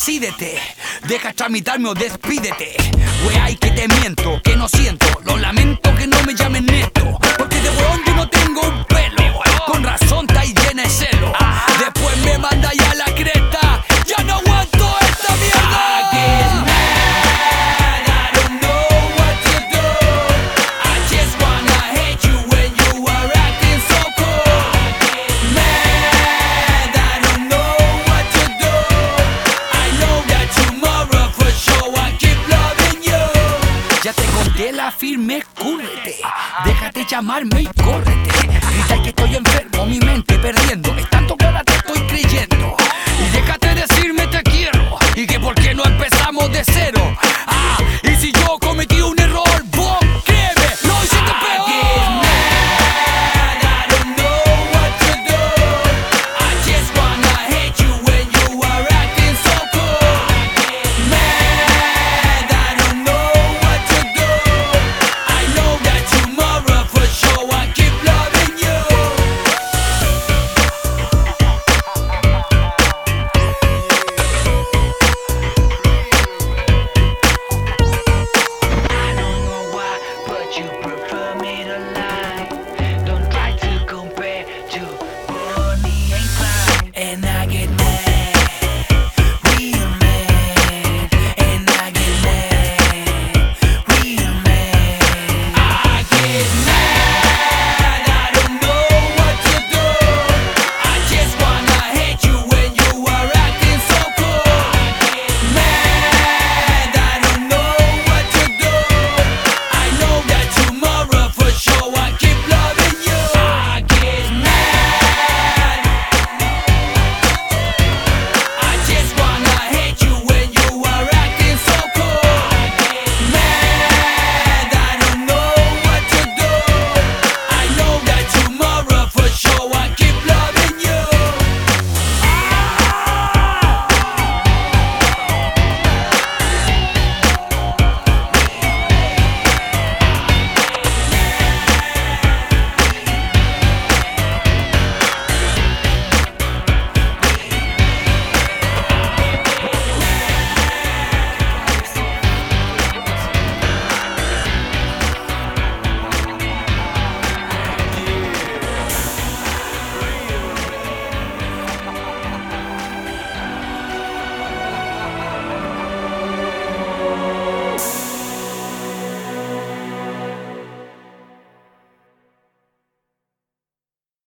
decídete, deja tramitarme o despídete. Wey, que te miento, que no siento, lo lamento que no me llamen neto, porque de huevón yo no tengo un pelo. Con razón está ahí llena de celo. Después me manda ya la cresta. Ya no aguanto esta mierda. I get mad, I don't know what to do. I just wanna hate you when you are acting so cool. I get mad, I don't know what to do. I know that tomorrow for sure I keep loving you. Ya te conté la firme, cúrrete. Déjate llamarme y córrete. Grita que estoy enfermo, mi mente perdiendo. Es tanto que ahora te estoy creyendo. Y déjate decirme